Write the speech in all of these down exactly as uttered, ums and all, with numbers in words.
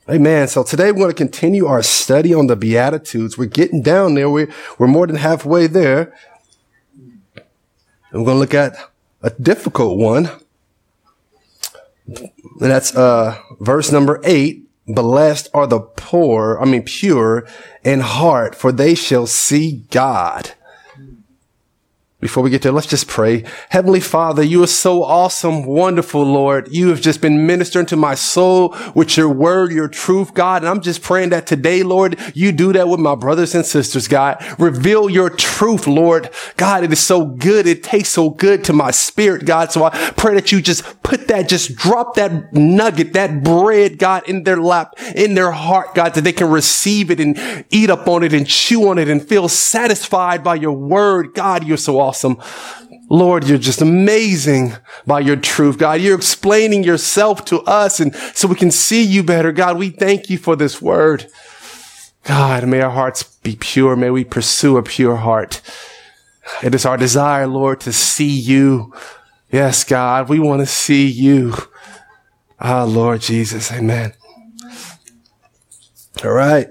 Amen. So today we're going to continue our study on the Beatitudes. We're getting down there. We're, we're more than halfway there. And we're going to look at a difficult one. And that's uh, verse number eight. Blessed are the poor, I mean pure in heart, for they shall see God. Before we get there, let's just pray. Heavenly Father, you are so awesome, wonderful, Lord. You have just been ministering to my soul with your word, your truth, God. And I'm just praying that today, Lord, you do that with my brothers and sisters, God. Reveal your truth, Lord. God, it is so good. It tastes so good to my spirit, God. So I pray that you just put that, just drop that nugget, that bread, God, in their lap, in their heart, God, that they can receive it and eat up on it and chew on it and feel satisfied by your word. God, you're so awesome. Awesome. Lord, you're just amazing by your truth, God. You're explaining yourself to us and so we can see you better. God, we thank you for this word. God, may our hearts be pure. May we pursue a pure heart. It is our desire, Lord, to see you. Yes, God, we want to see you. Ah, Lord Jesus. Amen. All right.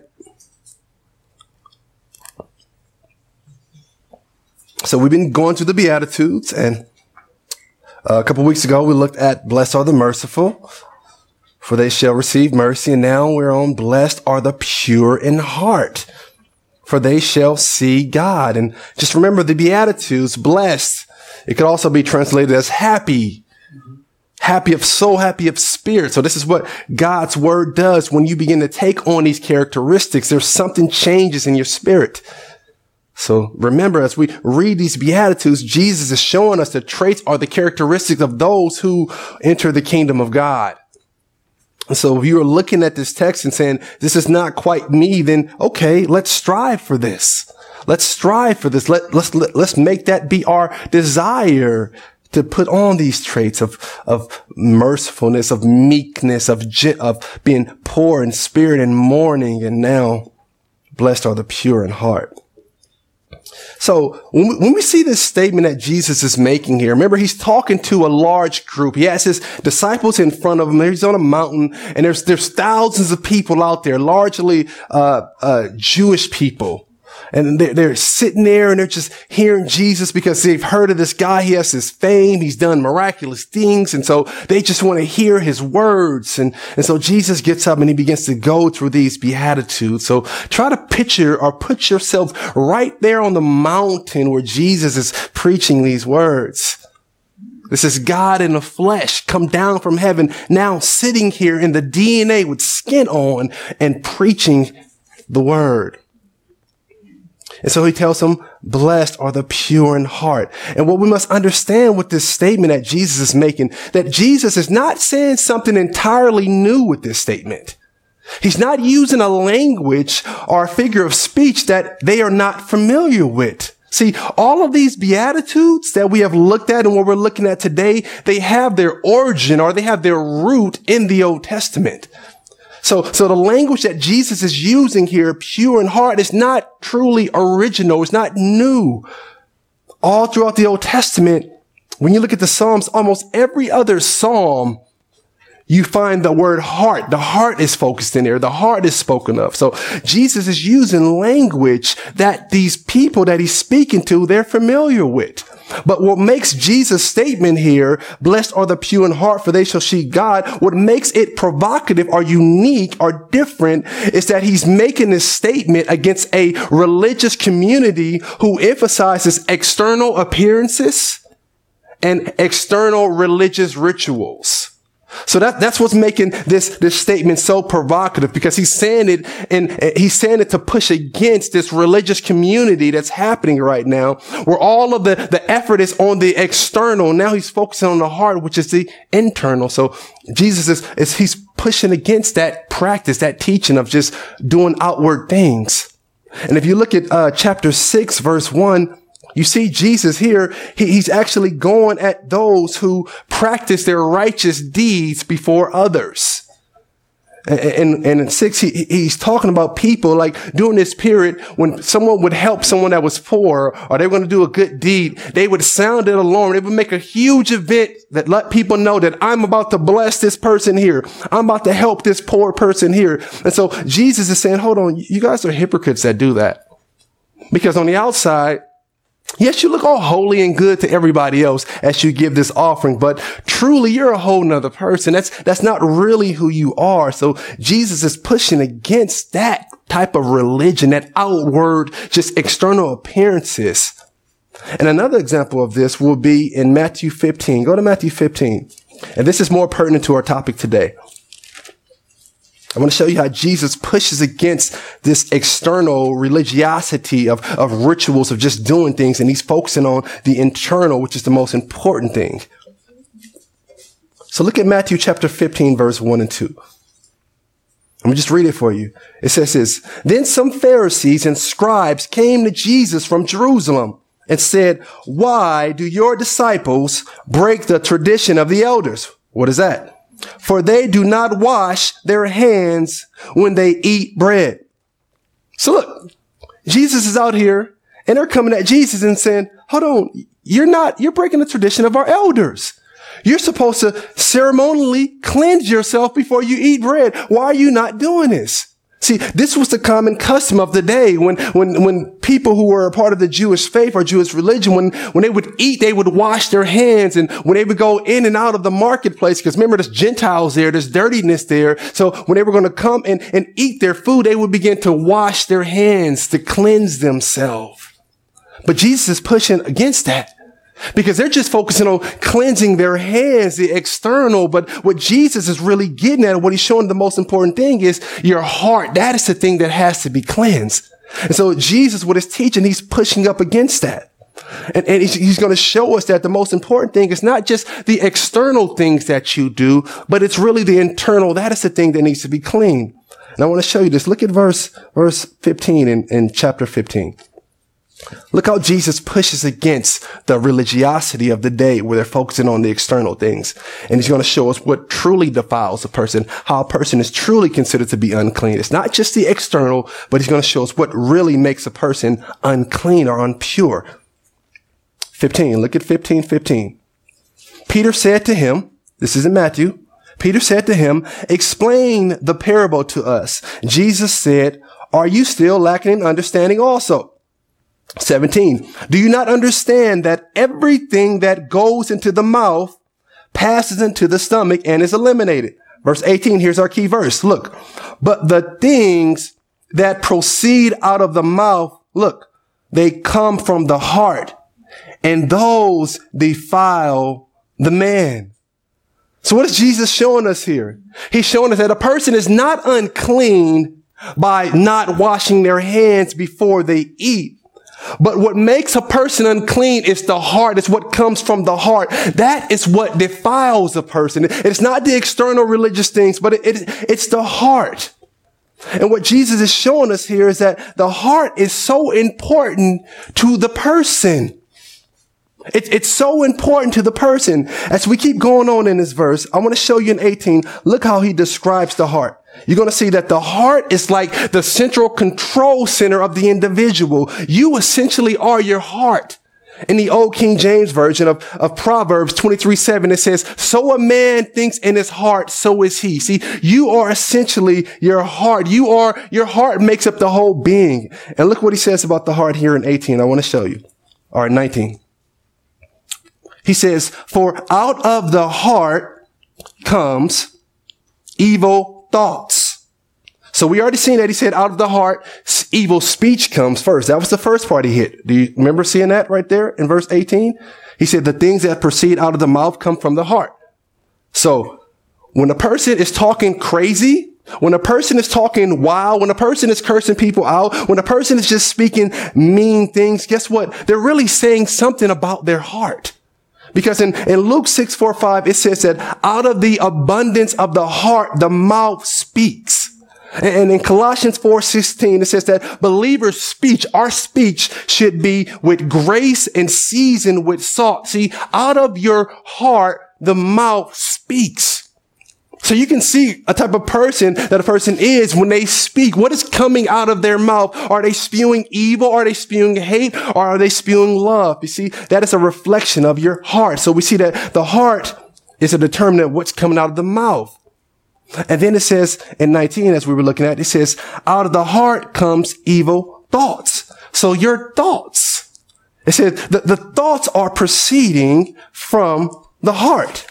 So we've been going through the Beatitudes, and a couple weeks ago we looked at blessed are the merciful, for they shall receive mercy. And now we're on blessed are the pure in heart, for they shall see God. And just remember the Beatitudes, blessed, it could also be translated as happy, happy of soul, happy of spirit. So this is what God's word does. When you begin to take on these characteristics, there's something changes in your spirit. So remember, as we read these Beatitudes, Jesus is showing us the traits are the characteristics of those who enter the kingdom of God. And so if you are looking at this text and saying, this is not quite me, then okay, let's strive for this. Let's strive for this. Let, let's, let, let's make that be our desire to put on these traits of, of mercifulness, of meekness, of, of being poor in spirit and mourning. And now blessed are the pure in heart. So when we, when we see this statement that Jesus is making here, remember he's talking to a large group. He has his disciples in front of him. He's on a mountain and there's, there's thousands of people out there, largely, uh, uh, Jewish people. And they're, they're sitting there and they're just hearing Jesus because they've heard of this guy. He has this fame. He's done miraculous things. And so they just want to hear his words. And, and so Jesus gets up and he begins to go through these Beatitudes. So try to picture or put yourself right there on the mountain where Jesus is preaching these words. This is God in the flesh, come down from heaven, now sitting here in the D N A with skin on and preaching the word. And so he tells them, blessed are the pure in heart. And what we must understand with this statement that Jesus is making, that Jesus is not saying something entirely new with this statement. He's not using a language or a figure of speech that they are not familiar with. See, all of these Beatitudes that we have looked at and what we're looking at today, they have their origin or they have their root in the Old Testament. So, so the language that Jesus is using here, pure in heart, is not truly original. It's not new. All throughout the Old Testament, when you look at the Psalms, almost every other Psalm, you find the word heart. The heart is focused in there. The heart is spoken of. So Jesus is using language that these people that he's speaking to, they're familiar with. But what makes Jesus' statement here, blessed are the pure in heart, for they shall see God, what makes it provocative or unique or different is that he's making this statement against a religious community who emphasizes external appearances and external religious rituals. So that, that's what's making this, this statement so provocative, because he's saying it and he's saying it to push against this religious community that's happening right now, where all of the, the effort is on the external. Now he's focusing on the heart, which is the internal. So Jesus is, is he's pushing against that practice, that teaching of just doing outward things. And if you look at, uh, chapter six, verse one, you see Jesus here, he, he's actually going at those who practice their righteous deeds before others. And, and in six, he, he's talking about people like during this period when someone would help someone that was poor or they were going to do a good deed, they would sound an alarm. They would make a huge event that let people know that I'm about to bless this person here. I'm about to help this poor person here. And so Jesus is saying, hold on, you guys are hypocrites that do that. Because on the outside, yes, you look all holy and good to everybody else as you give this offering, but truly you're a whole nother person. That's, that's not really who you are. So Jesus is pushing against that type of religion, that outward, just external appearances. And another example of this will be in Matthew fifteen. Go to Matthew fifteen. And this is more pertinent to our topic today. I want to show you how Jesus pushes against this external religiosity of, of rituals, of just doing things. And he's focusing on the internal, which is the most important thing. So look at Matthew chapter fifteen, verse one and two. Let me just read it for you. It says this, then some Pharisees and scribes came to Jesus from Jerusalem and said, why do your disciples break the tradition of the elders? What is that? For they do not wash their hands when they eat bread. So look, Jesus is out here and they're coming at Jesus and saying, hold on, you're not, you're breaking the tradition of our elders. You're supposed to ceremonially cleanse yourself before you eat bread. Why are you not doing this? See, this was the common custom of the day when, when, when people who were a part of the Jewish faith or Jewish religion, when, when they would eat, they would wash their hands. And when they would go in and out of the marketplace, because remember, there's Gentiles there, there's dirtiness there. So when they were going to come and, and eat their food, they would begin to wash their hands to cleanse themselves. But Jesus is pushing against that. Because they're just focusing on cleansing their hands, the external. But what Jesus is really getting at, what he's showing the most important thing is your heart. That is the thing that has to be cleansed. And so Jesus, with his teaching, he's pushing up against that. And, and he's, he's going to show us that the most important thing is not just the external things that you do, but it's really the internal. That is the thing that needs to be clean. And I want to show you this. Look at verse, verse fifteen in, in chapter fifteen. Look how Jesus pushes against the religiosity of the day where they're focusing on the external things. And he's going to show us what truly defiles a person, how a person is truly considered to be unclean. It's not just the external, but he's going to show us what really makes a person unclean or impure. fifteen, look at fifteen fifteen. Peter said to him, this is in Matthew, Peter said to him, explain the parable to us. Jesus said, are you still lacking in understanding also? seventeen. Do you not understand that everything that goes into the mouth passes into the stomach and is eliminated? Verse eighteen, here's our key verse. Look, but the things that proceed out of the mouth, look, they come from the heart, and those defile the man. So what is Jesus showing us here? He's showing us that a person is not unclean by not washing their hands before they eat. But what makes a person unclean is the heart. It's what comes from the heart. That is what defiles a person. It's not the external religious things, but it, it, it's the heart. And what Jesus is showing us here is that the heart is so important to the person. It, it's so important to the person. As we keep going on in this verse, I want to show you in eighteen, look how he describes the heart. You're going to see that the heart is like the central control center of the individual. You essentially are your heart. In the old King James version of, of Proverbs twenty-three seven, it says, so a man thinks in his heart, so is he. See, you are essentially your heart. You are, your heart makes up the whole being. And look what he says about the heart here in eighteen. I want to show you. All right, nineteen. He says, for out of the heart comes evil thoughts. So we already seen that he said out of the heart, evil speech comes first. That was the first part he hit. Do you remember seeing that right there in verse eighteen? He said the things that proceed out of the mouth come from the heart. So when a person is talking crazy, when a person is talking wild, when a person is cursing people out, when a person is just speaking mean things, guess what? They're really saying something about their heart. Because in, in Luke six forty-five, it says that out of the abundance of the heart, the mouth speaks. And in Colossians four sixteen, it says that believers' speech, our speech should be with grace and seasoned with salt. See, out of your heart, the mouth speaks. So you can see a type of person that a person is when they speak. What is coming out of their mouth? Are they spewing evil? Are they spewing hate? Or are they spewing love? You see, that is a reflection of your heart. So we see that the heart is a determinant of what's coming out of the mouth. And then it says in nineteen, as we were looking at, it says, out of the heart comes evil thoughts. So your thoughts, it says the, the thoughts are proceeding from the heart.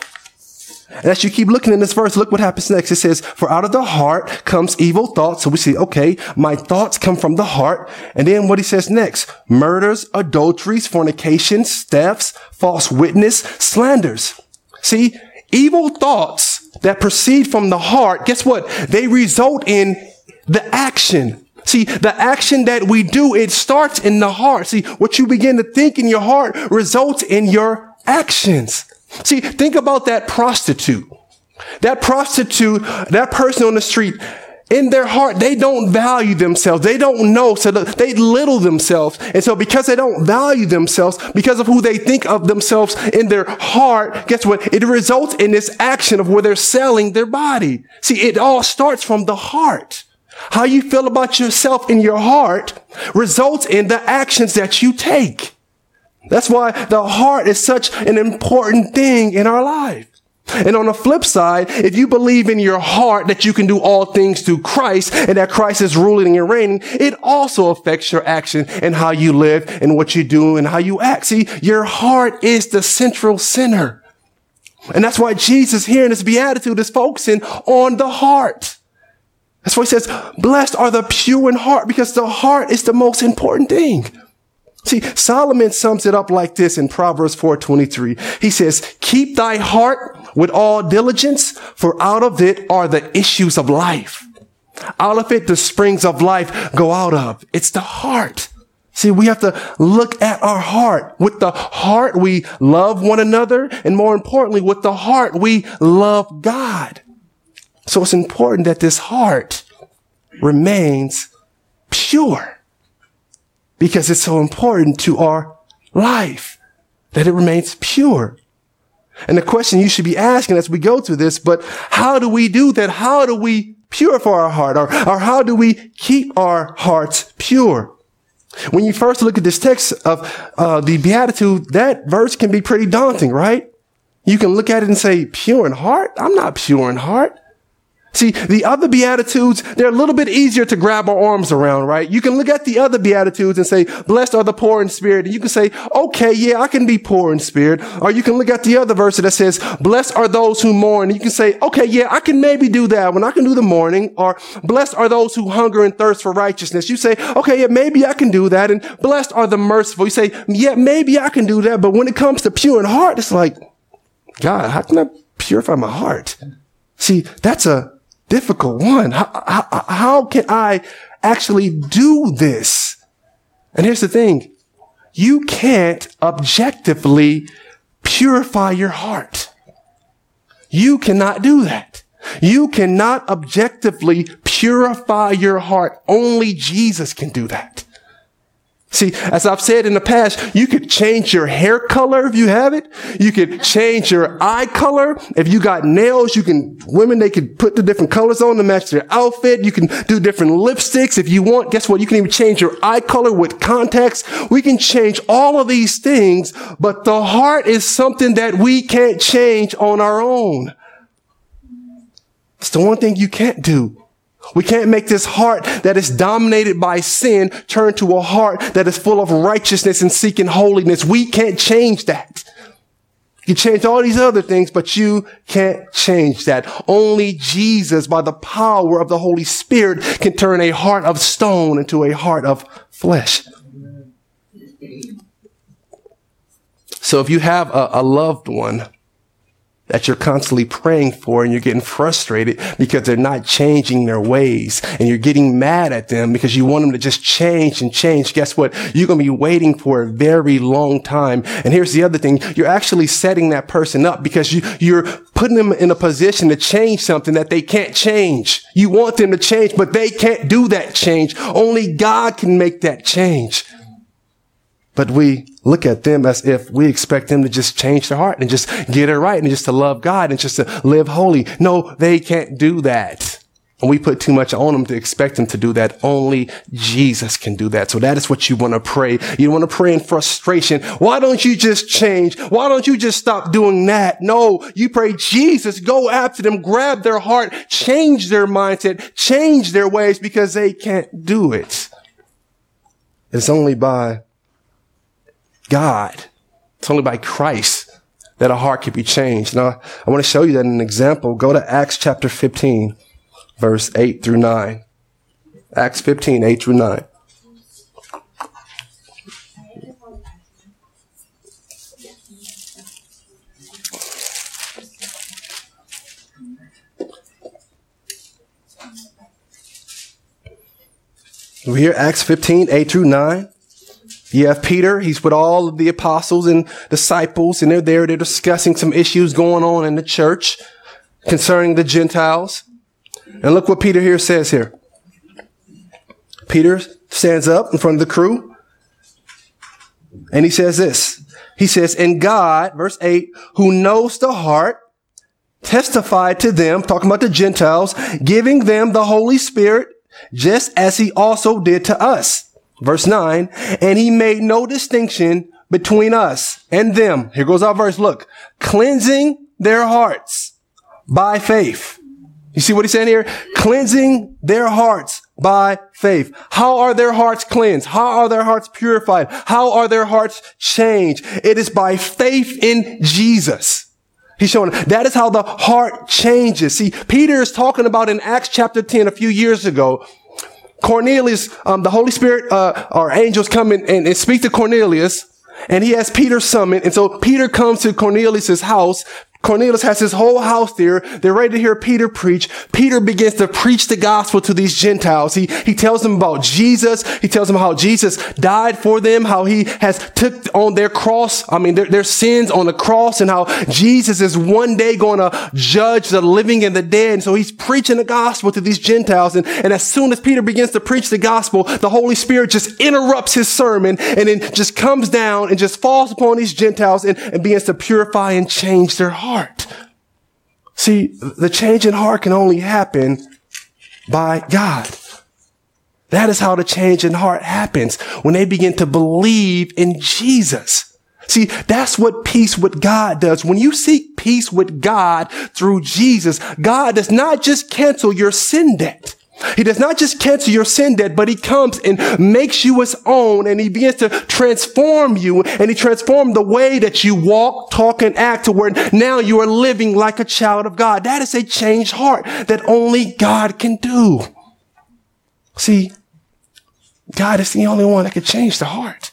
And as you keep looking in this verse, look what happens next. It says, for out of the heart comes evil thoughts. So we see, okay, my thoughts come from the heart. And then what he says next, murders, adulteries, fornications, thefts, false witness, slanders. See, evil thoughts that proceed from the heart, guess what? They result in the action. See, the action that we do, it starts in the heart. See, what you begin to think in your heart results in your actions. See, think about that prostitute. That prostitute, that person on the street, in their heart, they don't value themselves. They don't know. So they little themselves. And so because they don't value themselves, because of who they think of themselves in their heart, guess what? It results in this action of where they're selling their body. See, it all starts from the heart. How you feel about yourself in your heart results in the actions that you take. That's why the heart is such an important thing in our life. And on the flip side, if you believe in your heart that you can do all things through Christ and that Christ is ruling and reigning, it also affects your action and how you live and what you do and how you act. See, your heart is the central center. And that's why Jesus here in this beatitude is focusing on the heart. That's why he says, blessed are the pure in heart, because the heart is the most important thing. See, Solomon sums it up like this in Proverbs four twenty-three. He says, keep thy heart with all diligence, for out of it are the issues of life. Out of it, the springs of life go out of. It's the heart. See, we have to look at our heart. With the heart, we love one another. And more importantly, with the heart, we love God. So it's important that this heart remains pure. Because it's so important to our life that it remains pure. And the question you should be asking as we go through this, but how do we do that? How do we purify our heart? Or, or how do we keep our hearts pure? When you first look at this text of uh, the Beatitude, that verse can be pretty daunting, right? You can look at it and say, pure in heart? I'm not pure in heart. See, the other Beatitudes, they're a little bit easier to grab our arms around, right? You can look at the other Beatitudes and say, blessed are the poor in spirit. And you can say, okay, yeah, I can be poor in spirit. Or you can look at the other verse that says, blessed are those who mourn. And you can say, okay, yeah, I can maybe do that one. I can do the mourning. Or blessed are those who hunger and thirst for righteousness. You say, okay, yeah, maybe I can do that. And blessed are the merciful. You say, yeah, maybe I can do that. But when it comes to pure in heart, it's like, God, how can I purify my heart? See, that's a difficult one. How, how, how can I actually do this? And here's the thing. You can't objectively purify your heart. You cannot do that. You cannot objectively purify your heart. Only Jesus can do that. See, as I've said in the past, you could change your hair color if you have it. You could change your eye color. If you got nails, you can, women, they could put the different colors on to match their outfit. You can do different lipsticks if you want. Guess what? You can even change your eye color with contacts. We can change all of these things, but the heart is something that we can't change on our own. It's the one thing you can't do. We can't make this heart that is dominated by sin turn to a heart that is full of righteousness and seeking holiness. We can't change that. You change all these other things, but you can't change that. Only Jesus, by the power of the Holy Spirit, can turn a heart of stone into a heart of flesh. So if you have a, a loved one that you're constantly praying for and you're getting frustrated because they're not changing their ways and you're getting mad at them because you want them to just change and change, guess what? You're going to be waiting for a very long time. And here's the other thing. You're actually setting that person up because you, you're putting them in a position to change something that they can't change. You want them to change, but they can't do that change. Only God can make that change. But we look at them as if we expect them to just change their heart and just get it right and just to love God and just to live holy. No, they can't do that. And we put too much on them to expect them to do that. Only Jesus can do that. So that is what you want to pray. You want to pray in frustration. Why don't you just change? Why don't you just stop doing that? No, you pray, Jesus, go after them, grab their heart, change their mindset, change their ways, because they can't do it. It's only by God. It's only by Christ that a heart can be changed. Now, I want to show you that in an example. Go to Acts chapter fifteen. Verse eight through nine. Acts fifteen, eight through nine. We hear Acts fifteen, eight through nine. You have Peter. He's with all of the apostles and disciples, and they're there. They're discussing some issues going on in the church concerning the Gentiles. And look what Peter here says here. Peter stands up in front of the crew and he says this. He says, and God, verse eight, who knows the heart, testified to them, talking about the Gentiles, giving them the Holy Spirit, just as he also did to us. Verse nine, and he made no distinction between us and them. Here goes our verse. Look, cleansing their hearts by faith. You see what he's saying here? Cleansing their hearts by faith. How are their hearts cleansed? How are their hearts purified? How are their hearts changed? It is by faith in Jesus. He's showing that is how the heart changes. See, Peter is talking about in Acts chapter ten a few years ago. Cornelius, um, the Holy Spirit, uh, or angels come in and, and speak to Cornelius, and he has Peter summoned. And so Peter comes to Cornelius's house. Cornelius has his whole house there. They're ready to hear Peter preach. Peter begins to preach the gospel to these Gentiles. He, he tells them about Jesus. He tells them how Jesus died for them, how he has took on their cross, I mean, their, their sins on the cross, and how Jesus is one day going to judge the living and the dead. And so he's preaching the gospel to these Gentiles. And, and as soon as Peter begins to preach the gospel, the Holy Spirit just interrupts his sermon and then just comes down and just falls upon these Gentiles and, and begins to purify and change their heart. See, the change in heart can only happen by God. That is how the change in heart happens, when they begin to believe in Jesus. See, that's what peace with God does. When you seek peace with God through Jesus, God does not just cancel your sin debt. He does not just cancel your sin debt, but he comes and makes you his own, and he begins to transform you, and he transforms the way that you walk, talk, and act to where now you are living like a child of God. That is a changed heart that only God can do. See, God is the only one that can change the heart.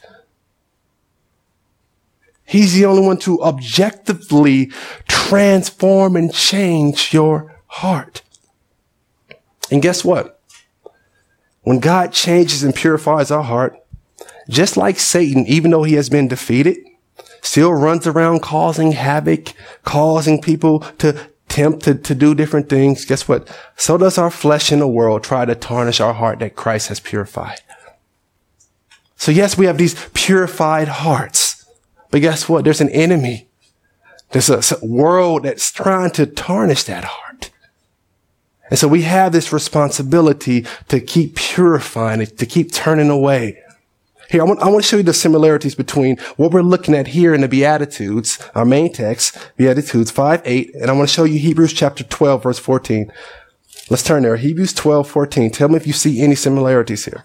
He's the only one to objectively transform and change your heart. And guess what? When God changes and purifies our heart, just like Satan, even though he has been defeated, still runs around causing havoc, causing people to tempt to, to do different things. Guess what? So does our flesh in the world try to tarnish our heart that Christ has purified. So yes, we have these purified hearts, but guess what? There's an enemy. There's a, a world that's trying to tarnish that heart. And so we have this responsibility to keep purifying it, to keep turning away. Here, I want, I want to show you the similarities between what we're looking at here in the Beatitudes, our main text, Beatitudes five eight, and I want to show you Hebrews chapter twelve, verse fourteen. Let's turn there. Hebrews twelve, fourteen. Tell me if you see any similarities here.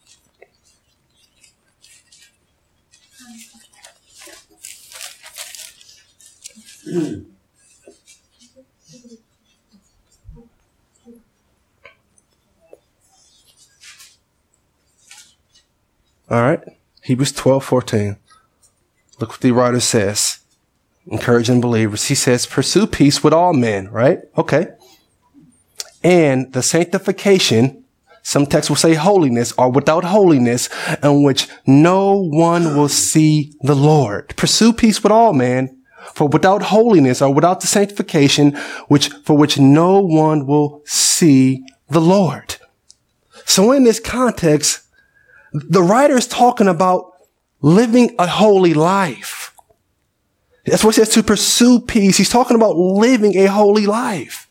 All right. Hebrews twelve, fourteen. Look what the writer says. Encouraging believers. He says, pursue peace with all men, right? Okay. And the sanctification, some texts will say holiness, or without holiness, in which no one will see the Lord. Pursue peace with all men, for without holiness, or without the sanctification, which, for which no one will see the Lord. So in this context, the writer is talking about living a holy life. That's what it says, to pursue peace. He's talking about living a holy life.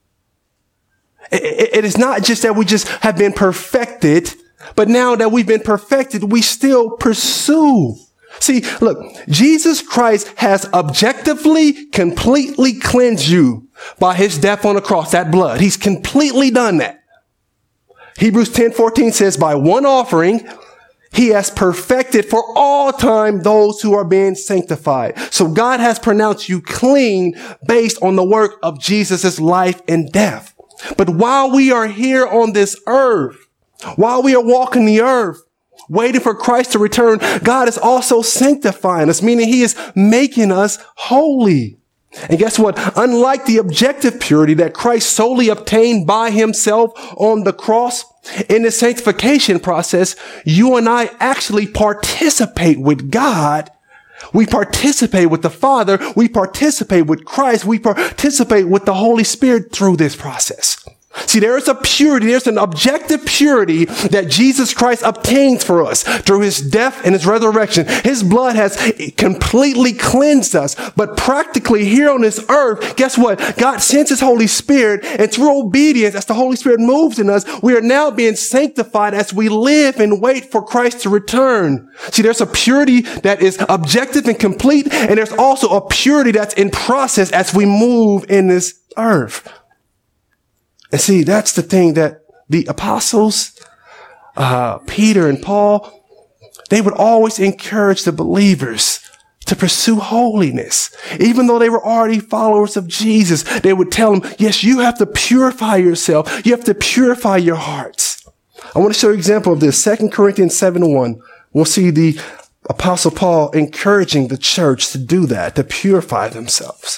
It, it, it is not just that we just have been perfected, but now that we've been perfected, we still pursue. See, look, Jesus Christ has objectively, completely cleansed you by his death on the cross, that blood. He's completely done that. Hebrews ten fourteen says, by one offering, he has perfected for all time those who are being sanctified. So God has pronounced you clean based on the work of Jesus' life and death. But while we are here on this earth, while we are walking the earth, waiting for Christ to return, God is also sanctifying us, meaning he is making us holy. And guess what? Unlike the objective purity that Christ solely obtained by himself on the cross, in the sanctification process, you and I actually participate with God. We participate with the Father. We participate with Christ. We participate with the Holy Spirit through this process. See, there is a purity, there's an objective purity that Jesus Christ obtains for us through his death and his resurrection. His blood has completely cleansed us. But practically here on this earth, guess what? God sends his Holy Spirit, and through obedience, as the Holy Spirit moves in us, we are now being sanctified as we live and wait for Christ to return. See, there's a purity that is objective and complete, and there's also a purity that's in process as we move in this earth. And see, that's the thing that the apostles, uh, Peter and Paul, they would always encourage the believers to pursue holiness. Even though they were already followers of Jesus, they would tell them, yes, you have to purify yourself. You have to purify your hearts. I want to show you an example of this. Second Corinthians seven one. We'll see the apostle Paul encouraging the church to do that, to purify themselves.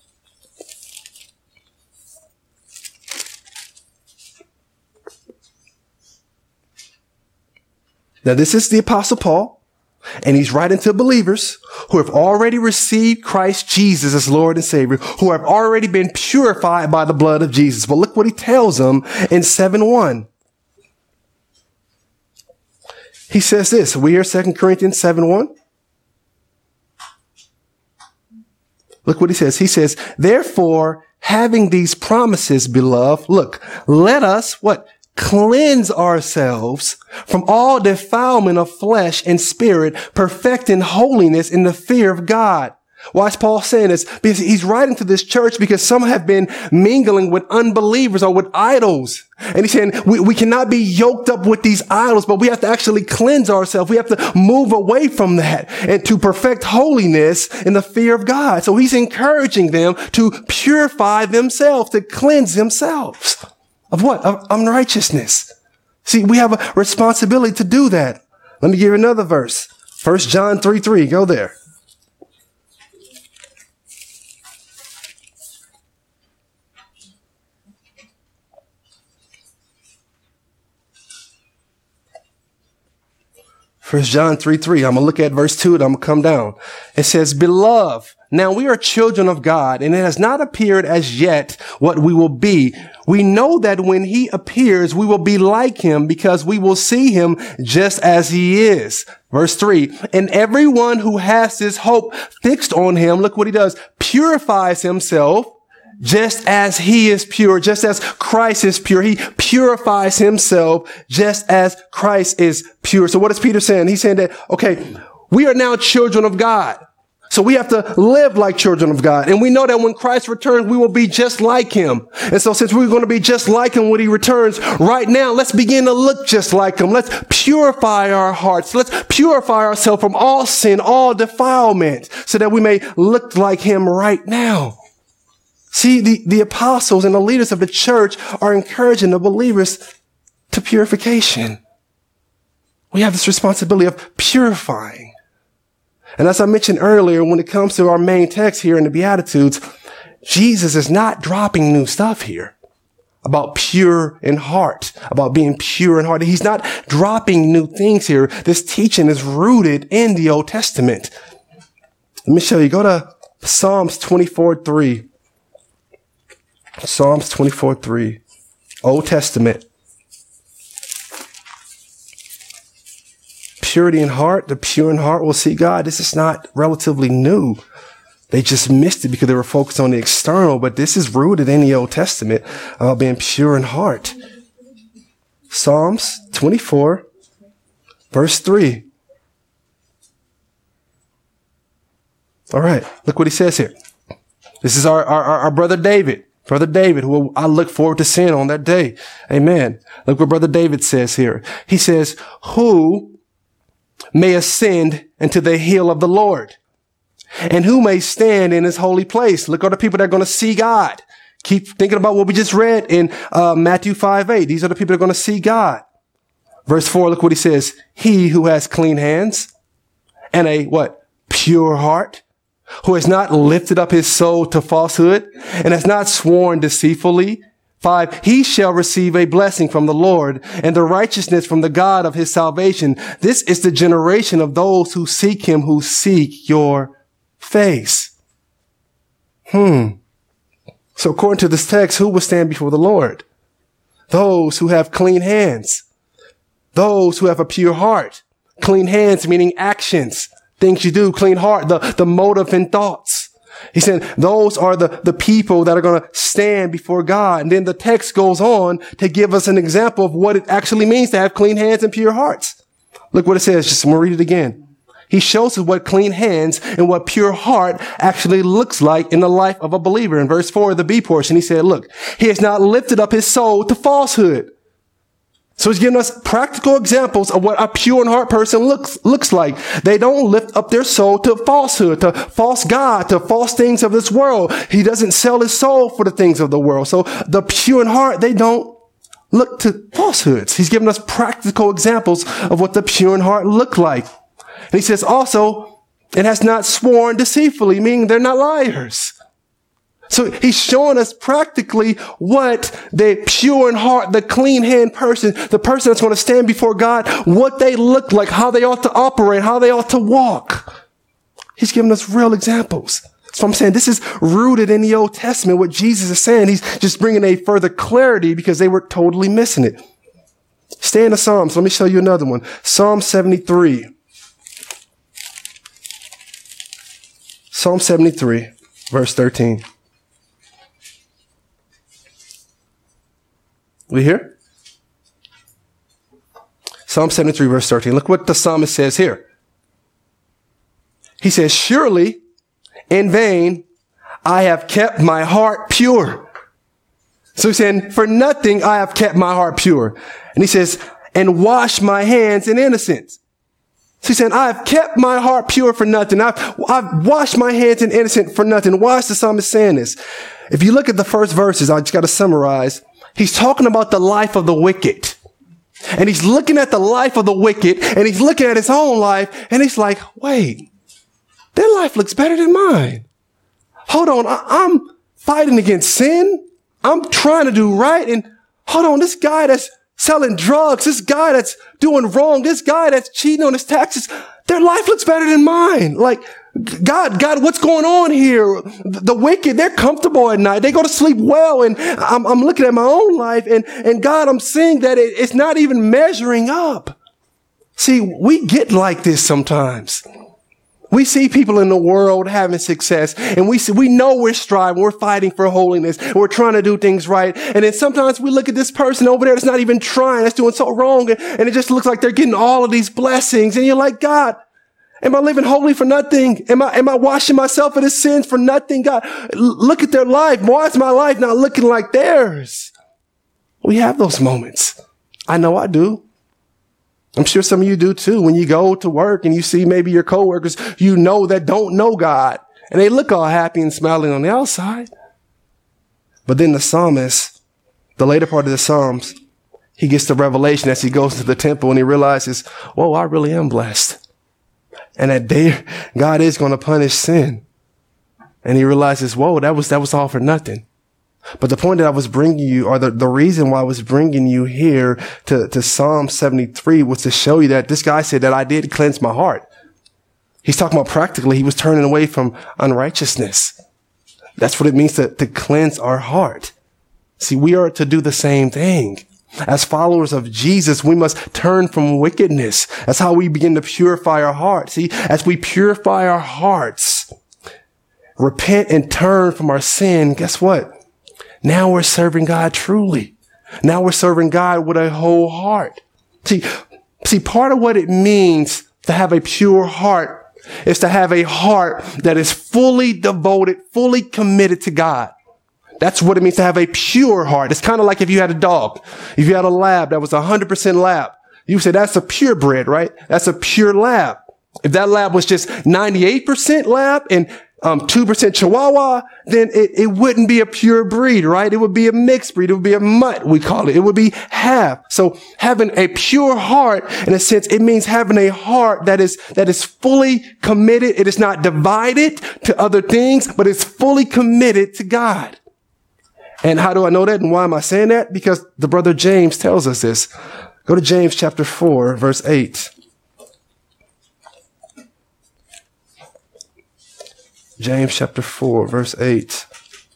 Now, this is the apostle Paul, and he's writing to believers who have already received Christ Jesus as Lord and Savior, who have already been purified by the blood of Jesus. But look what he tells them in seven one. He says this. We hear Second Corinthians seven one. Look what he says. He says, therefore, having these promises, beloved, look, let us, what? Cleanse ourselves from all defilement of flesh and spirit, perfecting holiness in the fear of God. Why is Paul saying this? Because he's writing to this church because some have been mingling with unbelievers or with idols. And he's saying we, we cannot be yoked up with these idols, but we have to actually cleanse ourselves. We have to move away from that and to perfect holiness in the fear of God. So he's encouraging them to purify themselves, to cleanse themselves. Of what? Of unrighteousness. See, we have a responsibility to do that. Let me give you another verse. First John three three. Go there. First John three three. I'm going to look at verse two and I'm going to come down. It says, beloved, now we are children of God, and it has not appeared as yet what we will be. We know that when he appears, we will be like him because we will see him just as he is. Verse three, and everyone who has this hope fixed on him, look what he does, purifies himself just as he is pure, just as Christ is pure. He purifies himself just as Christ is pure. So what is Peter saying? He's saying that, okay, we are now children of God. So we have to live like children of God. And we know that when Christ returns, we will be just like him. And so since we're going to be just like him when he returns, right now, let's begin to look just like him. Let's purify our hearts. Let's purify ourselves from all sin, all defilement, so that we may look like him right now. See, the, the apostles and the leaders of the church are encouraging the believers to purification. We have this responsibility of purifying. And as I mentioned earlier, when it comes to our main text here in the Beatitudes, Jesus is not dropping new stuff here about pure in heart, about being pure in heart. He's not dropping new things here. This teaching is rooted in the Old Testament. Let me show you. Go to Psalms twenty-four three. Psalms twenty-four three. Old Testament. purity in heart, the pure in heart will see God. This is not relatively new. They just missed it because they were focused on the external, but this is rooted in the Old Testament about being pure in heart. Psalms twenty-four, verse three. All right, look what he says here. This is our, our, our brother David, brother David, who I look forward to seeing on that day. Amen. Look what brother David says here. He says, who may ascend into the hill of the Lord? And who may stand in his holy place? Look at the people that are going to see God. Keep thinking about what we just read in uh, Matthew five eight. These are the people that are going to see God. Verse four, look what he says. He who has clean hands and a what? Pure heart, who has not lifted up his soul to falsehood and has not sworn deceitfully. Five, he shall receive a blessing from the Lord and the righteousness from the God of his salvation. This is the generation of those who seek him, who seek your face. Hmm. So according to this text, who will stand before the Lord? Those who have clean hands. Those who have a pure heart. Clean hands meaning actions, things you do. Clean heart, the, the motive and thoughts. He said those are the, the people that are going to stand before God. And then the text goes on to give us an example of what it actually means to have clean hands and pure hearts. Look what it says. Just I'm going to read it again. He shows us what clean hands and what pure heart actually looks like in the life of a believer. In verse four of the B portion, he said, look, he has not lifted up his soul to falsehood. So he's giving us practical examples of what a pure in heart person looks, looks like. They don't lift up their soul to falsehood, to false God, to false things of this world. He doesn't sell his soul for the things of the world. So the pure in heart, they don't look to falsehoods. He's giving us practical examples of what the pure in heart look like. And he says also, it has not sworn deceitfully, meaning they're not liars. So he's showing us practically what the pure in heart, the clean hand person, the person that's going to stand before God, what they look like, how they ought to operate, how they ought to walk. He's giving us real examples. So I'm saying this is rooted in the Old Testament. What Jesus is saying, he's just bringing a further clarity because they were totally missing it. Stay in the Psalms. Let me show you another one. Psalm seventy-three. Psalm seventy-three, verse thirteen. We hear? Psalm seventy-three, verse thirteen. Look what the psalmist says here. He says, surely in vain I have kept my heart pure. So he's saying, for nothing I have kept my heart pure. And he says, and washed my hands in innocence. So he's saying, I have kept my heart pure for nothing. I've, I've washed my hands in innocent for nothing. Why is the psalmist saying this? If you look at the first verses, I just got to summarize. He's talking about the life of the wicked. And he's looking at the life of the wicked and he's looking at his own life and he's like, wait, their life looks better than mine. Hold on. I, I'm fighting against sin. I'm trying to do right. And hold on, this guy that's selling drugs, this guy that's doing wrong, this guy that's cheating on his taxes, their life looks better than mine. Like, God, God, what's going on here? The wicked, they're comfortable at night. They go to sleep well. And I'm, I'm looking at my own life and, and God, I'm seeing that it, it's not even measuring up. See, we get like this sometimes. We see people in the world having success and we see, we know we're striving, we're fighting for holiness, we're trying to do things right. And then sometimes we look at this person over there that's not even trying, that's doing so wrong. And, and it just looks like they're getting all of these blessings. And you're like, God, am I living holy for nothing? Am I, am I washing myself of his sins for nothing? God, look at their life. Why is my life not looking like theirs? We have those moments. I know I do. I'm sure some of you do too. When you go to work and you see maybe your coworkers, you know, that don't know God and they look all happy and smiling on the outside. But then the psalmist, the later part of the Psalms, he gets the revelation as he goes to the temple and he realizes, whoa, I really am blessed. And that day God is going to punish sin. And he realizes, whoa, that was, that was all for nothing. But the point that I was bringing you, or the, the reason why I was bringing you here to, to Psalm seventy-three was to show you that this guy said that I did cleanse my heart. He's talking about practically, he was turning away from unrighteousness. That's what it means to, to cleanse our heart. See, we are to do the same thing. As followers of Jesus, we must turn from wickedness. That's how we begin to purify our hearts. See, as we purify our hearts, repent and turn from our sin, guess what? Now we're serving God truly. Now we're serving God with a whole heart. See, see, part of what it means to have a pure heart is to have a heart that is fully devoted, fully committed to God. That's what it means to have a pure heart. It's kind of like if you had a dog. If you had a lab that was one hundred percent lab, you say that's a purebred, right? That's a pure lab. If that lab was just ninety-eight percent lab and um, two percent Chihuahua, then it, it wouldn't be a pure breed, right? It would be a mixed breed. It would be a mutt, we call it. It would be half. So having a pure heart, in a sense, it means having a heart that is, that is fully committed. It is not divided to other things, but it's fully committed to God. And how do I know that? And why am I saying that? Because the brother James tells us this. Go to James chapter four, verse eight. James chapter four, verse eight.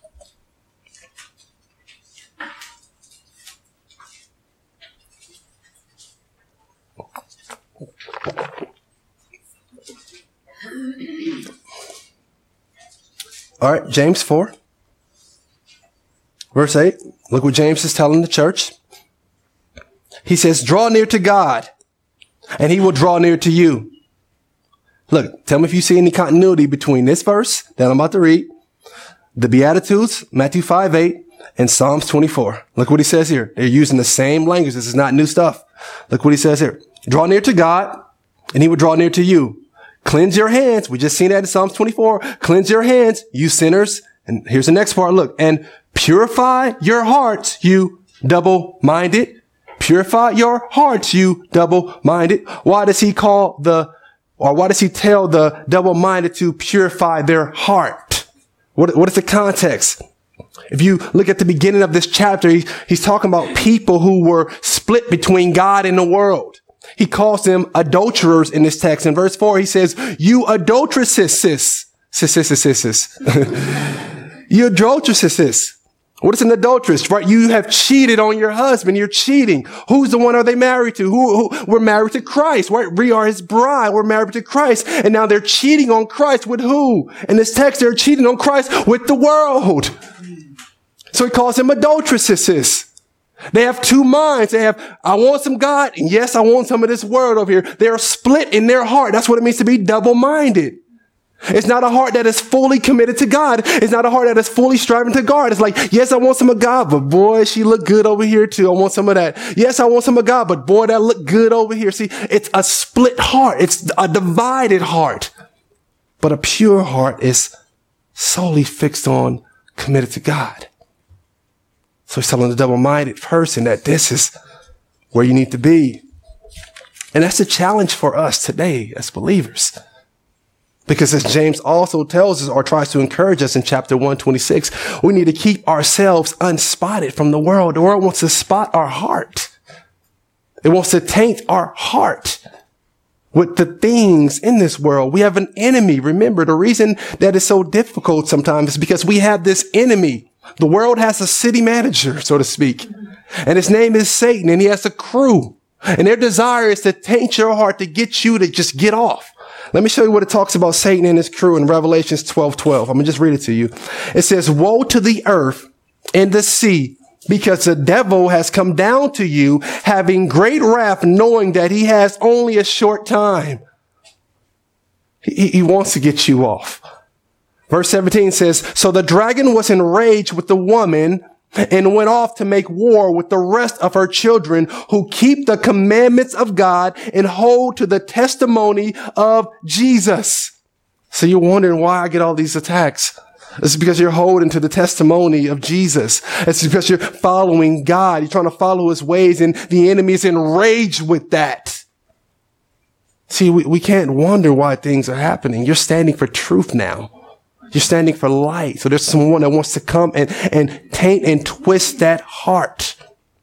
All right, James four. Verse eight, look what James is telling the church. He says, draw near to God, and he will draw near to you. Look, tell me if you see any continuity between this verse that I'm about to read, the Beatitudes, Matthew five eight, and Psalms twenty-four. Look what he says here. They're using the same language. This is not new stuff. Look what he says here. Draw near to God, and he will draw near to you. Cleanse your hands. We just seen that in Psalms twenty-four. Cleanse your hands, you sinners. And here's the next part. Look, and purify your hearts, you double-minded. Purify your hearts, you double-minded. Why does he call the, or why does he tell the double-minded to purify their heart? What, what is the context? If you look at the beginning of this chapter, he, he's talking about people who were split between God and the world. He calls them adulterers in this text. In verse four, he says, you adulteresses, sis, sis, sis, sis, sis. You adulteresses. What is an adulteress, right? You have cheated on your husband. You're cheating. Who's the one are they married to? Who, who? We're married to Christ, right? We are his bride. We're married to Christ. And now they're cheating on Christ with who? In this text, they're cheating on Christ with the world. So he calls them adulteresses. They have two minds. They have, I want some God, and yes, I want some of this world over here. They're split in their heart. That's what it means to be double-minded. It's not a heart that is fully committed to God. It's not a heart that is fully striving to God. It's like, yes, I want some of God, but boy, she looked good over here too. I want some of that. Yes, I want some of God, but boy, that looked good over here. See, it's a split heart. It's a divided heart. But a pure heart is solely fixed on, committed to God. So he's telling the double-minded person that this is where you need to be. And that's a challenge for us today as believers. Because as James also tells us or tries to encourage us in chapter one twenty-six, we need to keep ourselves unspotted from the world. The world wants to spot our heart. It wants to taint our heart with the things in this world. We have an enemy. Remember, the reason that is so difficult sometimes is because we have this enemy. The world has a city manager, so to speak, and his name is Satan, and he has a crew. And their desire is to taint your heart, to get you to just get off. Let me show you what it talks about Satan and his crew in Revelations twelve twelve. I'm going to just read it to you. It says, woe to the earth and the sea, because the devil has come down to you, having great wrath, knowing that he has only a short time. He, he wants to get you off. Verse seventeen says, so the dragon was enraged with the woman and went off to make war with the rest of her children who keep the commandments of God and hold to the testimony of Jesus. So you're wondering why I get all these attacks. It's because you're holding to the testimony of Jesus. It's because you're following God. You're trying to follow his ways, and the enemy is enraged with that. See, we, we can't wonder why things are happening. You're standing for truth now. You're standing for light. So there's someone that wants to come and, and taint and twist that heart.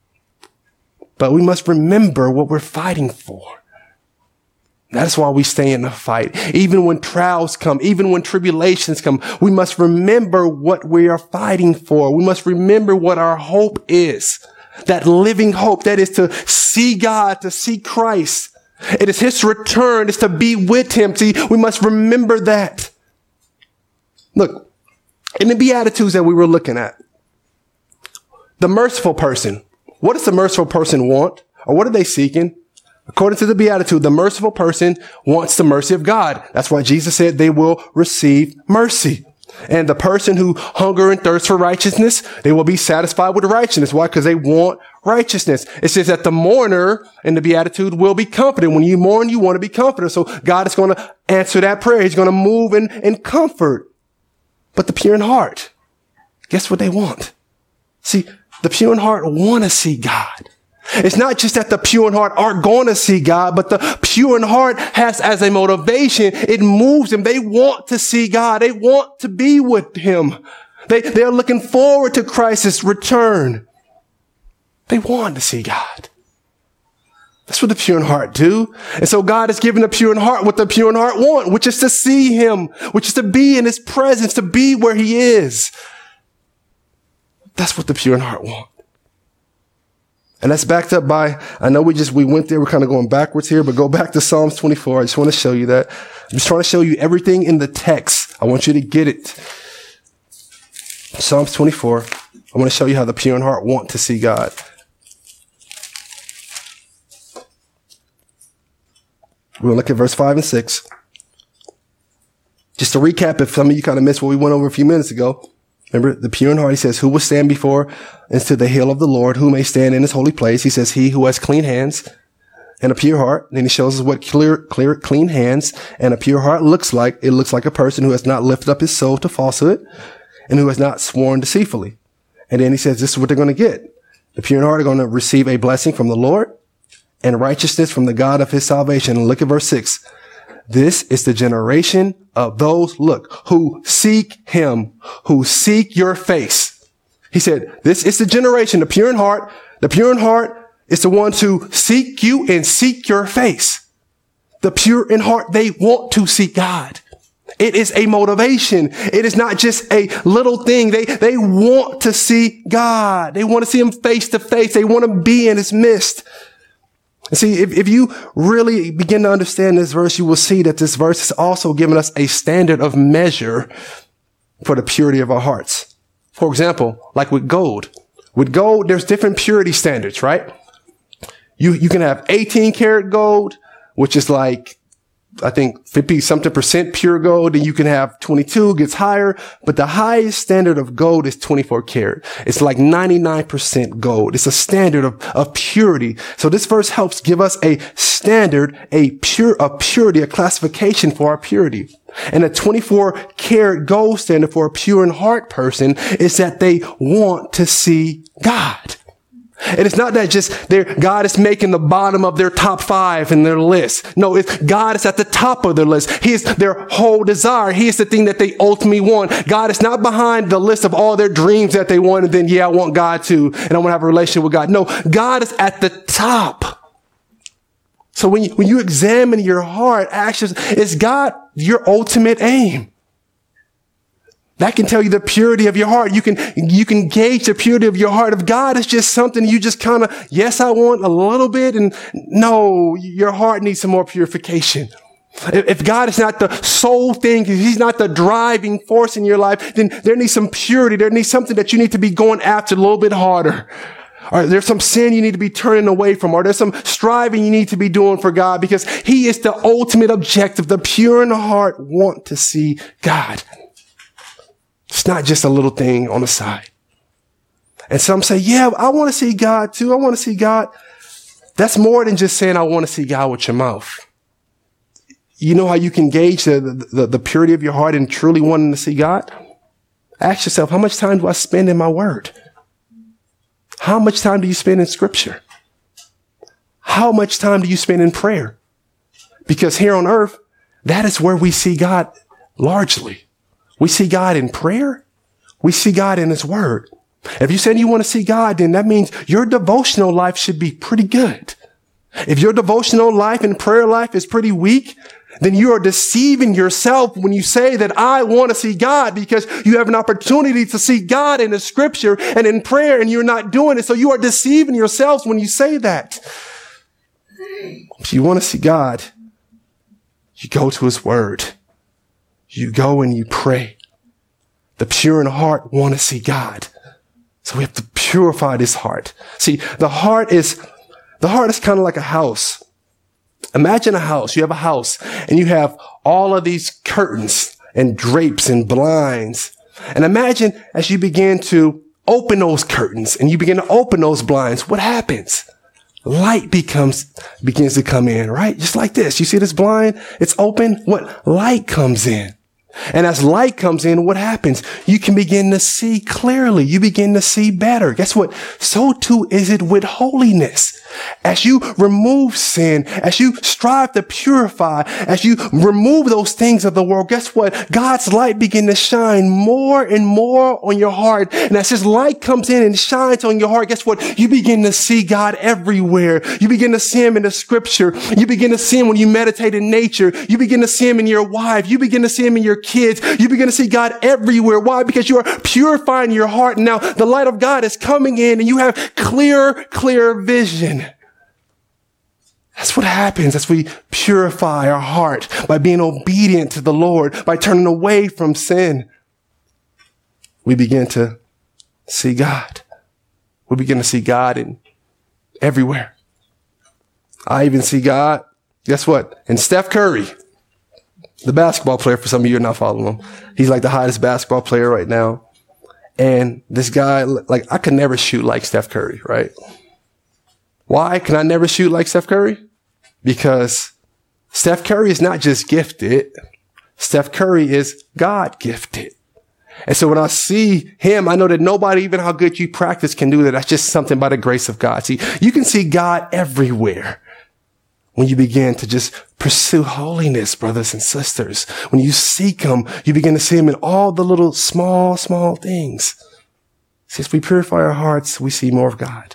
But we must remember what we're fighting for. That's why we stay in the fight. Even when trials come, even when tribulations come, we must remember what we are fighting for. We must remember what our hope is. that living hope that is to see God, to see Christ. It is his return. It's to be with him. See, we must remember that. Look, in the Beatitudes that we were looking at, the merciful person, what does the merciful person want? Or what are they seeking? According to the Beatitude, the merciful person wants the mercy of God. That's why Jesus said they will receive mercy. And the person who hunger and thirst for righteousness, they will be satisfied with righteousness. Why? Because they want righteousness. It says that the mourner in the Beatitude will be comforted. When you mourn, you want to be comforted. So God is going to answer that prayer. He's going to move in, in comfort. But the pure in heart, guess what they want? See, the pure in heart want to see God. It's not just that the pure in heart are going to see God, but the pure in heart has as a motivation, it moves them. They want to see God. They want to be with him. They, they're looking forward to Christ's return. They want to see God. That's what the pure in heart do. And so God has given the pure in heart what the pure in heart want, which is to see him, which is to be in his presence, to be where he is. That's what the pure in heart want. And that's backed up by, I know we just, we went there, we're kind of going backwards here, but go back to Psalms twenty-four. I just want to show you that. I'm just trying to show you everything in the text. I want you to get it. Psalms twenty-four. I want to show you how the pure in heart want to see God. We're going to look at verse five and six. Just to recap, if some of you kind of missed what we went over a few minutes ago. Remember, the pure in heart, he says, who will stand before into the hill of the Lord? Who may stand in his holy place? He says, he who has clean hands and a pure heart. Then he shows us what clear, clear, clean hands and a pure heart looks like. It looks like a person who has not lifted up his soul to falsehood and who has not sworn deceitfully. And then he says, this is what they're going to get. The pure in heart are going to receive a blessing from the Lord and righteousness from the God of his salvation. And look at verse six. This is the generation of those, look, who seek him, who seek your face. He said, this is the generation, the pure in heart. The pure in heart is the ones who seek you and seek your face. The pure in heart, they want to seek God. It is a motivation. It is not just a little thing. They, they want to see God. They want to see him face to face. They want to be in his midst. See, if, if you really begin to understand this verse, you will see that this verse is also giving us a standard of measure for the purity of our hearts. For example, like with gold. With gold, there's different purity standards, right? You, you can have eighteen karat gold, which is like, I think fifty something percent pure gold, and you can have twenty-two, gets higher, but the highest standard of gold is twenty-four karat. It's like ninety-nine percent gold. It's a standard of, of purity. So this verse helps give us a standard, a pure, a purity, a classification for our purity. And a twenty-four karat gold standard for a pure in heart person is that they want to see God. And it's not that just their God is making the bottom of their top five in their list. No, it's God is at the top of their list. He is their whole desire. He is the thing that they ultimately want. God is not behind the list of all their dreams that they want. And then, yeah, I want God too. And I want to have a relationship with God. No, God is at the top. So when you, when you examine your heart, actions, is God your ultimate aim? That can tell you the purity of your heart. You can, you can gauge the purity of your heart. If God is just something you just kind of, yes, I want a little bit. And no, your heart needs some more purification. If God is not the sole thing, if he's not the driving force in your life, then there needs some purity. There needs something that you need to be going after a little bit harder. Or there's some sin you need to be turning away from, or there's some striving you need to be doing for God, because he is the ultimate objective. The pure in heart want to see God. It's not just a little thing on the side. And some say, yeah, I want to see God too. I want to see God. That's more than just saying, I want to see God with your mouth. You know how you can gauge the, the, the purity of your heart and truly wanting to see God? Ask yourself, how much time do I spend in my word? How much time do you spend in scripture? How much time do you spend in prayer? Because here on earth, that is where we see God largely. We see God in prayer. We see God in his word. If you're saying you want to see God, then that means your devotional life should be pretty good. If your devotional life and prayer life is pretty weak, then you are deceiving yourself when you say that I want to see God, because you have an opportunity to see God in the scripture and in prayer, and you're not doing it. So you are deceiving yourselves when you say that. If you want to see God, you go to his word. You go and you pray. The pure in heart want to see God. So we have to purify this heart. See, the heart is, the heart is kind of like a house. Imagine a house. You have a house and you have all of these curtains and drapes and blinds. And imagine as you begin to open those curtains and you begin to open those blinds, what happens? Light becomes, begins to come in, right? Just like this. You see this blind? It's open. What? Light comes in. And as light comes in, what happens? You can begin to see clearly. You begin to see better. Guess what? So too is it with holiness. As you remove sin, as you strive to purify, as you remove those things of the world, guess what? God's light begin to shine more and more on your heart. And as his light comes in and shines on your heart, guess what? You begin to see God everywhere. You begin to see him in the scripture. You begin to see him when you meditate in nature. You begin to see him in your wife. You begin to see him in your kids. You begin to see God everywhere. Why? Because you are purifying your heart. And now the light of God is coming in and you have clear, clear vision. That's what happens as we purify our heart by being obedient to the Lord, by turning away from sin. We begin to see God. We begin to see God in everywhere. I even see God, guess what? In Steph Curry, the basketball player. For some of you who are not following him, he's like the hottest basketball player right now. And this guy, like, I could never shoot like Steph Curry, right? Why can I never shoot like Steph Curry? Because Steph Curry is not just gifted. Steph Curry is God gifted. And so when I see him, I know that nobody, even how good you practice, can do that. That's just something by the grace of God. See, you can see God everywhere when you begin to just pursue holiness, brothers and sisters. When you seek him, you begin to see him in all the little small, small things. See, as we purify our hearts, we see more of God.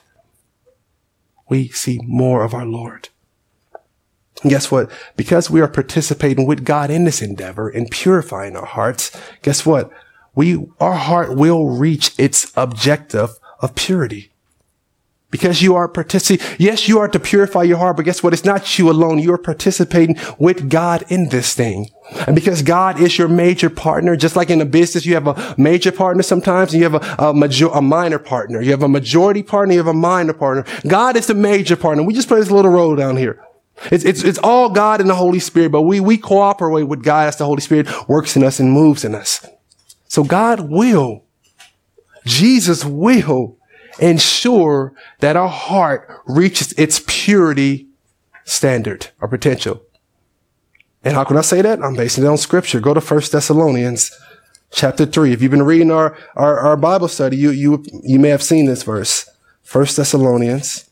We see more of our Lord. And guess what? Because we are participating with God in this endeavor in purifying our hearts, guess what? We, our heart will reach its objective of purity. Because you are participating, yes, you are to purify your heart, but guess what? It's not you alone. You are participating with God in this thing. And because God is your major partner, just like in a business, you have a major partner sometimes, and you have a, a major, a minor partner. You have a majority partner, you have a minor partner. God is the major partner. We just play this little role down here. It's, it's, it's all God and the Holy Spirit, but we, we cooperate with God as the Holy Spirit works in us and moves in us. So God will, Jesus will ensure that our heart reaches its purity standard or potential. And how can I say that? I'm basing it on scripture. Go to First Thessalonians chapter three. If you've been reading our, our, our Bible study, you, you, you may have seen this verse. First Thessalonians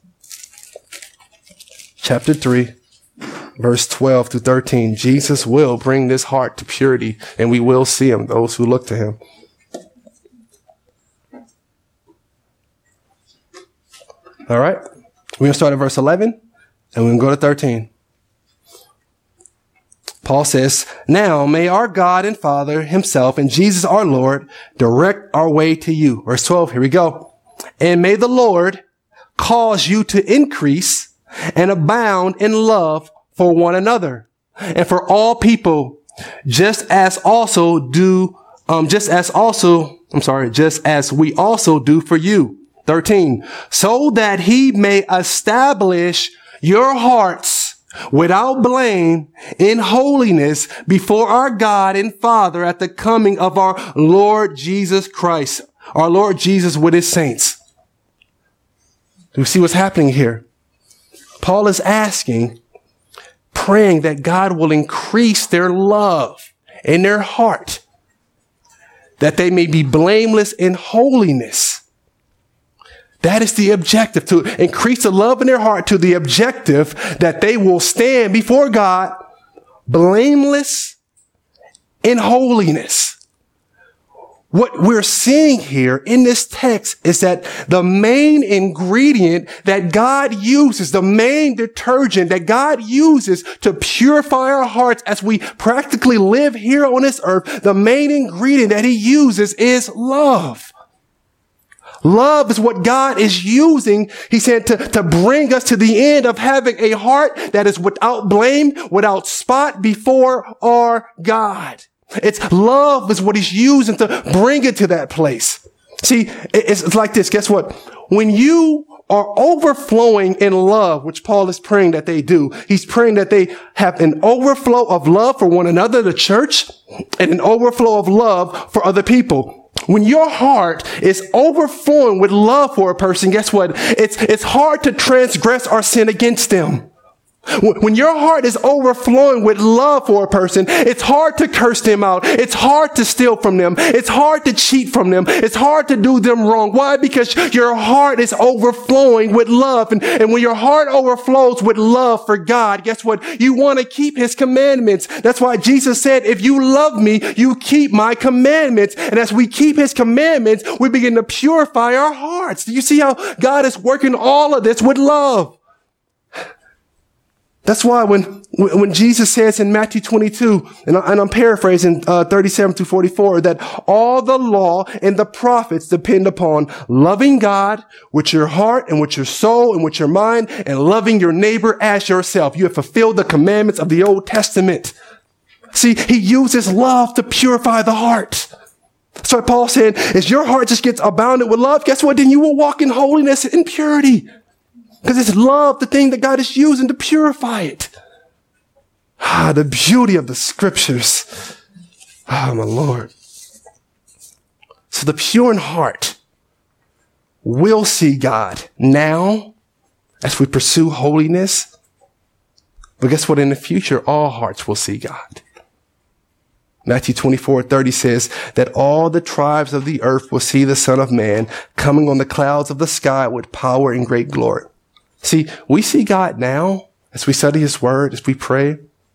chapter three, verse twelve through thirteen. Jesus will bring this heart to purity, and we will see him, those who look to him. All right. We're going to start at verse eleven, and we're going to go to thirteen. Paul says, now may our God and Father himself and Jesus our Lord direct our way to you. Verse twelve, here we go. And may the Lord cause you to increase and abound in love for one another and for all people, just as also do, um, just as also, I'm sorry, just as we also do for you. thirteen, so that he may establish your hearts without blame in holiness before our God and Father at the coming of our Lord Jesus Christ, our Lord Jesus with his saints. Do you see what's happening here? Paul is asking, praying that God will increase their love in their heart, that they may be blameless in holiness. That is the objective, to increase the love in their heart to the objective that they will stand before God blameless in holiness. what we're seeing here in this text is that the main ingredient that God uses, the main detergent that God uses to purify our hearts as we practically live here on this earth, the main ingredient that he uses is love. Love is what God is using, he said, to, to bring us to the end of having a heart that is without blame, without spot before our God. It's love is what he's using to bring it to that place. See, it's, it's like this. Guess what? When you are overflowing in love, which Paul is praying that they do, he's praying that they have an overflow of love for one another, the church, and an overflow of love for other people. When your heart is overflowing with love for a person, guess what? It's, it's hard to transgress or sin against them. When your heart is overflowing with love for a person, it's hard to curse them out. It's hard to steal from them. It's hard to cheat from them. It's hard to do them wrong. Why? Because your heart is overflowing with love. And, and when your heart overflows with love for God, guess what? You want to keep his commandments. That's why Jesus said, if you love me, you keep my commandments. And as we keep his commandments, we begin to purify our hearts. Do you see how God is working all of this with love? That's why when, when Jesus says in Matthew twenty-two, and, I, and I'm paraphrasing, uh, thirty-seven through forty-four, that all the law and the prophets depend upon loving God with your heart and with your soul and with your mind and loving your neighbor as yourself. You have fulfilled the commandments of the Old Testament. See, he uses love to purify the heart. That's why Paul said, as your heart just gets abounded with love, guess what? Then you will walk in holiness and purity. Because it's love, the thing that God is using to purify it. Ah, the beauty of the scriptures. Ah, my Lord. So the pure in heart will see God now as we pursue holiness. But guess what? In the future, all hearts will see God. Matthew twenty-four thirty says that all the tribes of the earth will see the Son of Man coming on the clouds of the sky with power and great glory. See, we see God now as we study his word, as we pray.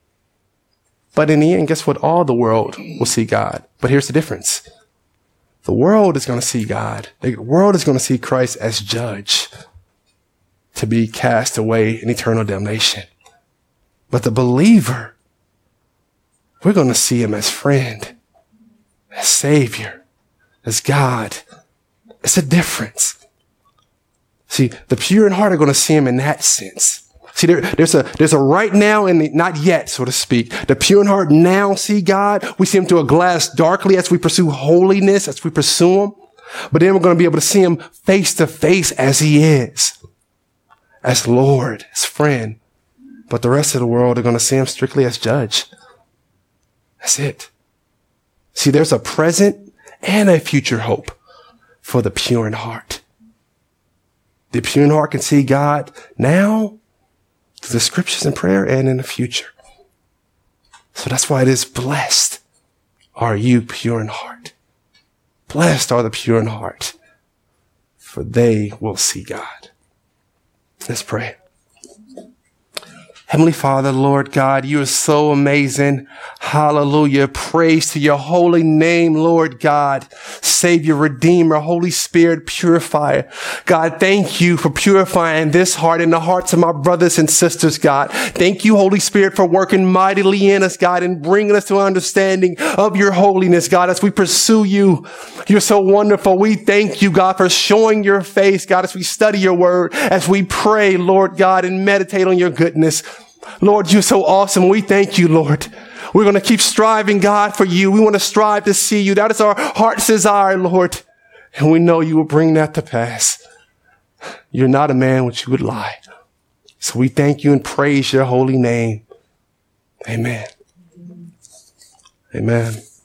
But in the end, guess what? All the world will see God. But here's the difference. The world is going to see God. The world is going to see Christ as judge to be cast away in eternal damnation. But the believer, we're going to see him as friend, as Savior, as God. It's a difference. See, the pure in heart are going to see him in that sense. See, there, there's a there's a right now and the not yet, so to speak. The pure in heart now see God. We see him through a glass darkly as we pursue holiness, as we pursue him. But then we're going to be able to see him face to face as he is, as Lord, as friend. But the rest of the world are going to see him strictly as judge. That's it. See, there's a present and a future hope for the pure in heart. The pure in heart can see God now through the scriptures and prayer and in the future. So that's why it is blessed are you pure in heart. Blessed are the pure in heart, for they will see God. Let's pray. Heavenly Father, Lord God, you are so amazing. Hallelujah. Praise to your holy name, Lord God, Savior, Redeemer, Holy Spirit, purifier. God, thank you for purifying this heart and the hearts of my brothers and sisters, God. Thank you, Holy Spirit, for working mightily in us, God, and bringing us to an understanding of your holiness, God, as we pursue you. You're so wonderful. We thank you, God, for showing your face, God, as we study your word, as we pray, Lord God, and meditate on your goodness. Lord, you're so awesome. We thank you, Lord. We're going to keep striving, God, for you. We want to strive to see you. That is our heart's desire, Lord. And we know you will bring that to pass. You're not a man which you would lie. So we thank you and praise your holy name. Amen. Amen.